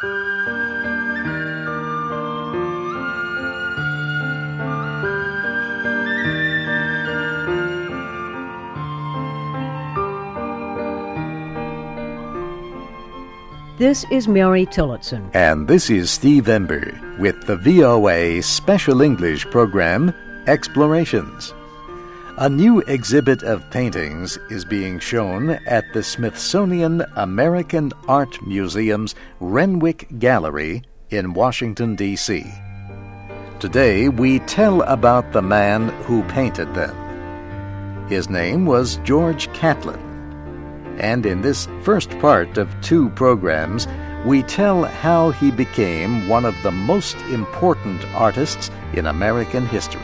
This is Mary Tillotson. And this is Steve Ember with the VOA Special English program, Explorations. A new exhibit of paintings is being shown at the Smithsonian American Art Museum's Renwick Gallery in Washington, D.C. Today, we tell about the man who painted them. His name was George Catlin. And in this first part of 2 programs, we tell how he became one of the most important artists in American history.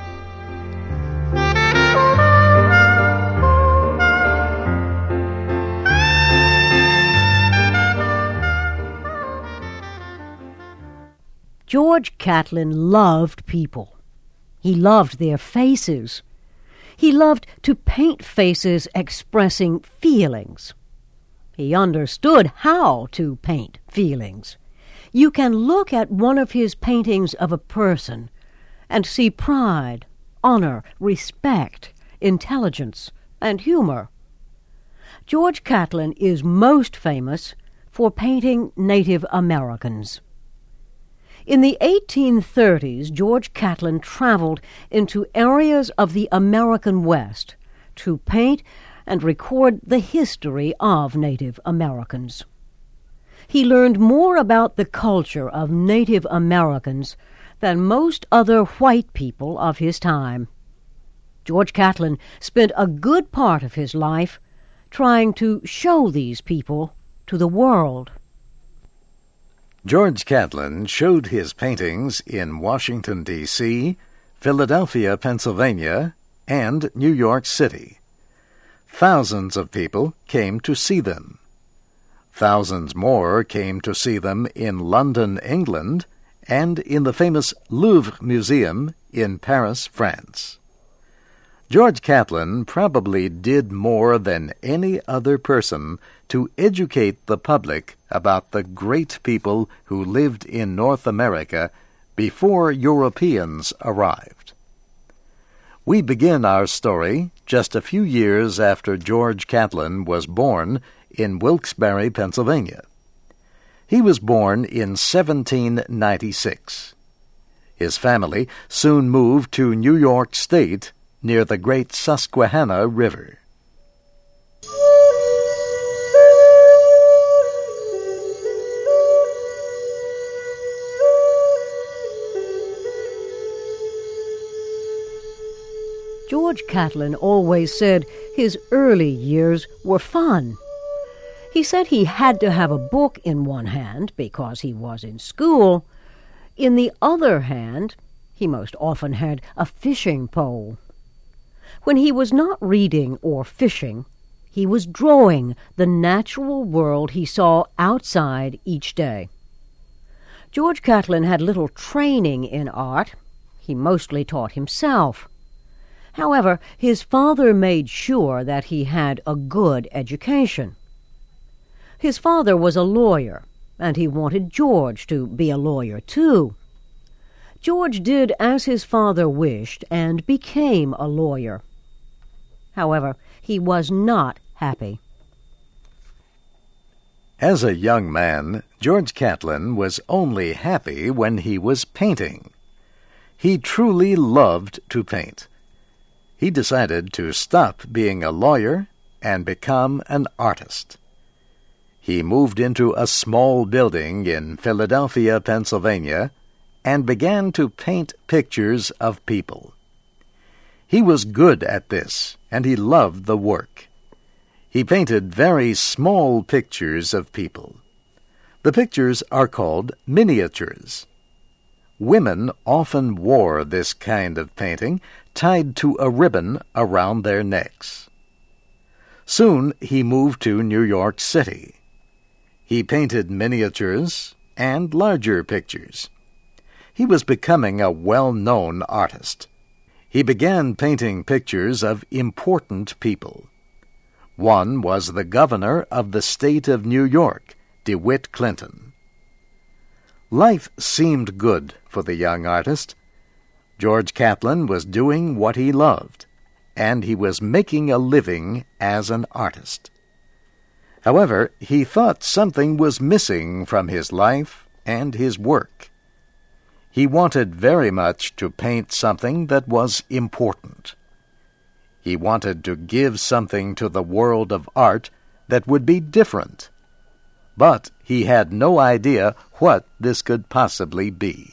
George Catlin loved people. He loved their faces. He loved to paint faces expressing feelings. He understood how to paint feelings. You can look at one of his paintings of a person and see pride, honor, respect, intelligence, and humor. George Catlin is most famous for painting Native Americans. In the 1830s, George Catlin traveled into areas of the American West to paint and record the history of Native Americans. He learned more about the culture of Native Americans than most other white people of his time. George Catlin spent a good part of his life trying to show these people to the world. George Catlin showed his paintings in Washington, D.C., Philadelphia, Pennsylvania, and New York City. Thousands of people came to see them. Thousands more came to see them in London, England, and in the famous Louvre Museum in Paris, France. George Catlin probably did more than any other person to educate the public about the great people who lived in North America before Europeans arrived. We begin our story just a few years after George Catlin was born in Wilkes-Barre, Pennsylvania. He was born in 1796. His family soon moved to New York State near the great Susquehanna River. George Catlin always said his early years were fun. He said he had to have a book in one hand because he was in school. In the other hand, he most often had a fishing pole. When he was not reading or fishing, he was drawing the natural world he saw outside each day. George Catlin had little training in art. He mostly taught himself. However, his father made sure that he had a good education. His father was a lawyer, and he wanted George to be a lawyer too. George did as his father wished and became a lawyer. However, he was not happy. As a young man, George Catlin was only happy when he was painting. He truly loved to paint. He decided to stop being a lawyer and become an artist. He moved into a small building in Philadelphia, Pennsylvania, and began to paint pictures of people. He was good at this, and he loved the work. He painted very small pictures of people. The pictures are called miniatures. Women often wore this kind of painting tied to a ribbon around their necks. Soon he moved to New York City. He painted miniatures and larger pictures. He was becoming a well-known artist. He began painting pictures of important people. One was the governor of the state of New York, DeWitt Clinton. Life seemed good for the young artist. George Catlin was doing what he loved, and he was making a living as an artist. However, he thought something was missing from his life and his work. He wanted very much to paint something that was important. He wanted to give something to the world of art that would be different. But he had no idea what this could possibly be.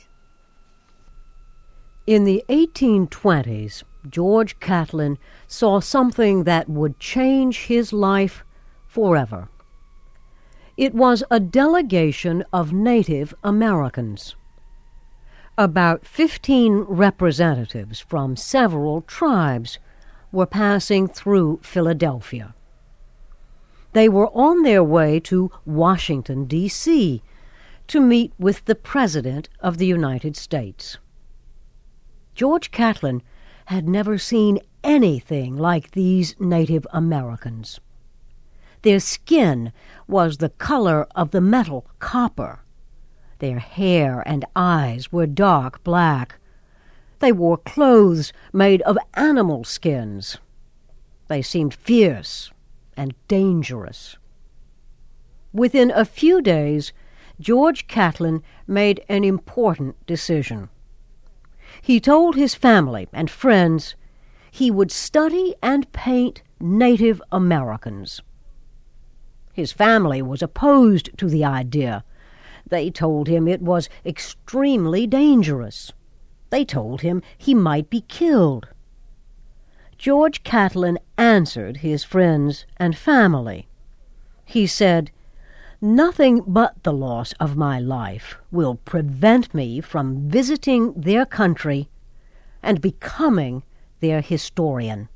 In the 1820s, George Catlin saw something that would change his life forever. It was a delegation of Native Americans. About 15 representatives from several tribes were passing through Philadelphia. They were on their way to Washington, D.C., to meet with the President of the United States. George Catlin had never seen anything like these Native Americans. Their skin was the color of the metal copper. Their hair and eyes were dark black. They wore clothes made of animal skins. They seemed fierce and dangerous. Within a few days, George Catlin made an important decision. He told his family and friends he would study and paint Native Americans. His family was opposed to the idea. They told him it was extremely dangerous. They told him he might be killed. George Catlin answered his friends and family. He said, "Nothing but the loss of my life will prevent me from visiting their country and becoming their historian."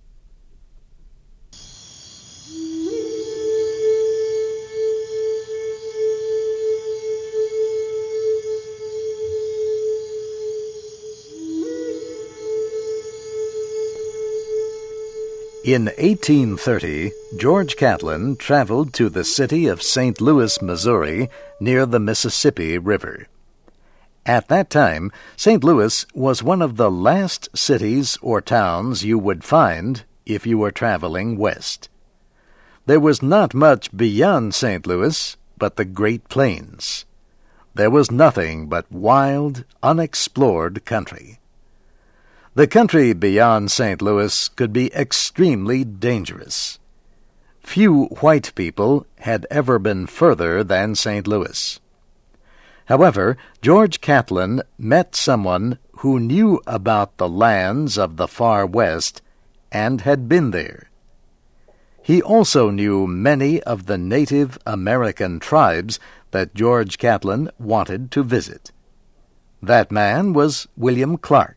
In 1830, George Catlin traveled to the city of St. Louis, Missouri, near the Mississippi River. At that time, St. Louis was one of the last cities or towns you would find if you were traveling west. There was not much beyond St. Louis but the Great Plains. There was nothing but wild, unexplored country. The country beyond St. Louis could be extremely dangerous. Few white people had ever been further than St. Louis. However, George Catlin met someone who knew about the lands of the far west and had been there. He also knew many of the Native American tribes that George Catlin wanted to visit. That man was William Clark.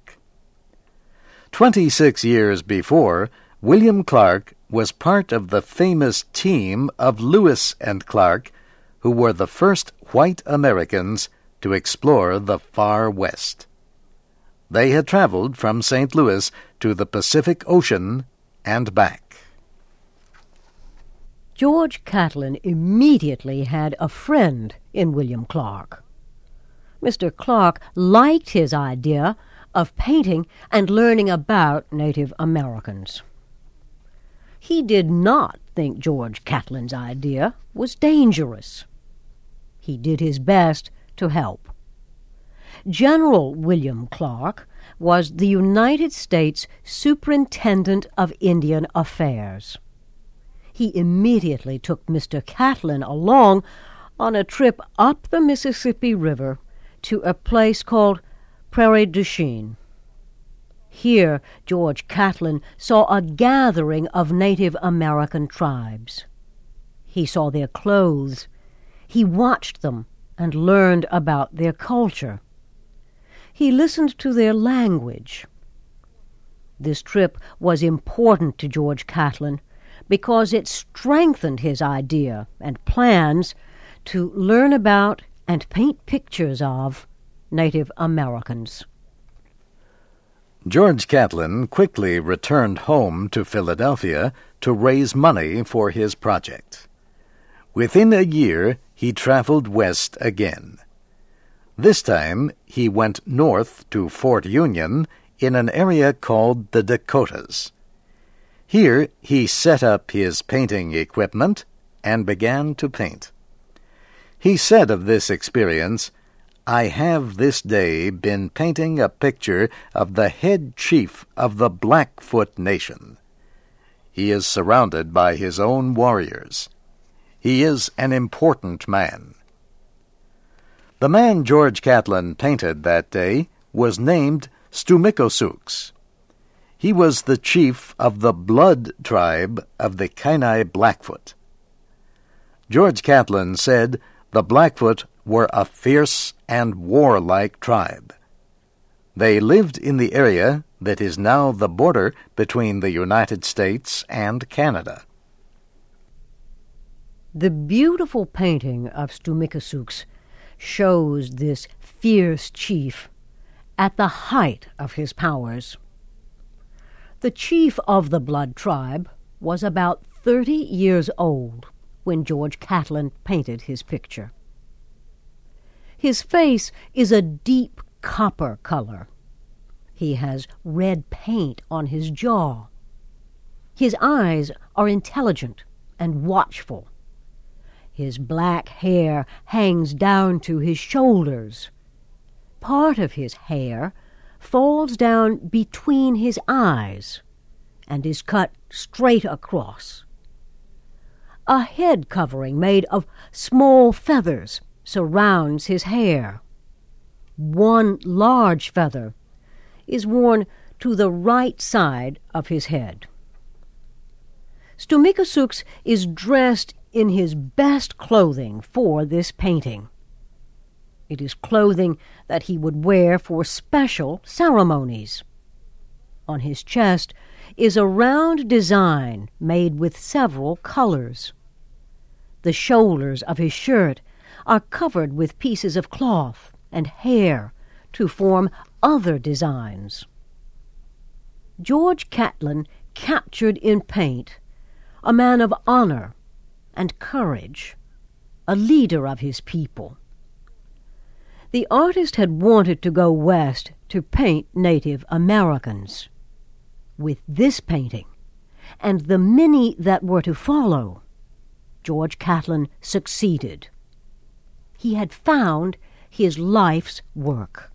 26 years before, William Clark was part of the famous team of Lewis and Clark, who were the first white Americans to explore the far west. They had traveled from St. Louis to the Pacific Ocean and back. George Catlin immediately had a friend in William Clark. Mr. Clark liked his idea of painting and learning about Native Americans. He did not think George Catlin's idea was dangerous. He did his best to help. General William Clark was the United States Superintendent of Indian Affairs. He immediately took Mr. Catlin along on a trip up the Mississippi River to a place called Prairie du Chien. Here, George Catlin saw a gathering of Native American tribes. He saw their clothes. He watched them and learned about their culture. He listened to their language. This trip was important to George Catlin because it strengthened his idea and plans to learn about and paint pictures of Native Americans. George Catlin quickly returned home to Philadelphia to raise money for his project. Within a year, he traveled west again. This time he went north to Fort Union in an area called the Dakotas. Here he set up his painting equipment and began to paint. He said of this experience, "I have this day been painting a picture of the head chief of the Blackfoot Nation. He is surrounded by his own warriors. He is an important man." The man George Catlin painted that day was named Stumicosooks. He was the chief of the Blood tribe of the Kainai Blackfoot. George Catlin said the Blackfoot were a fierce and warlike tribe. They lived in the area that is now the border between the United States and Canada. The beautiful painting of Stumicosooks shows this fierce chief at the height of his powers. The chief of the Blood tribe was about 30 years old when George Catlin painted his picture. His face is a deep copper color. He has red paint on his jaw. His eyes are intelligent and watchful. His black hair hangs down to his shoulders. Part of his hair falls down between his eyes and is cut straight across. A head covering made of small feathers surrounds his hair. One large feather is worn to the right side of his head. Stumicosooks is dressed in his best clothing for this painting. It is clothing that he would wear for special ceremonies. On his chest is a round design made with several colors. The shoulders of his shirt are covered with pieces of cloth and hair to form other designs. George Catlin captured in paint a man of honor and courage, a leader of his people. The artist had wanted to go west to paint Native Americans. With this painting, and the many that were to follow, George Catlin succeeded. He had found his life's work.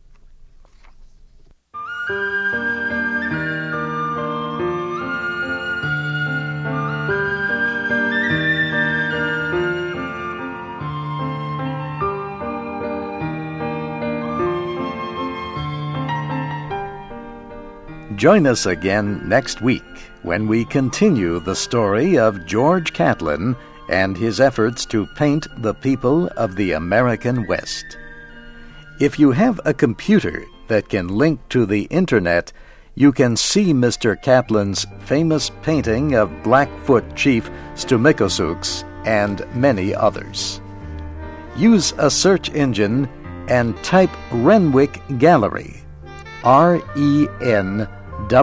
Join us again next week when we continue the story of George Catlin and his efforts to paint the people of the American West. If you have a computer that can link to the Internet, you can see Mr. Catlin's famous painting of Blackfoot Chief Stumicosooks and many others. Use a search engine and type Renwick Gallery, RENWICK.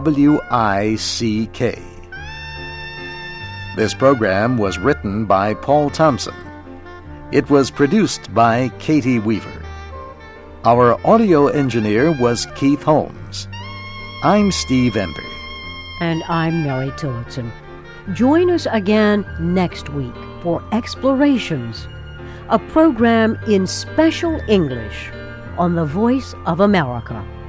This program was written by Paul Thompson. It was produced by Katie Weaver. Our audio engineer was Keith Holmes. I'm Steve Ember. And I'm Mary Tillotson. Join us again next week for Explorations, a program in special English on the Voice of America.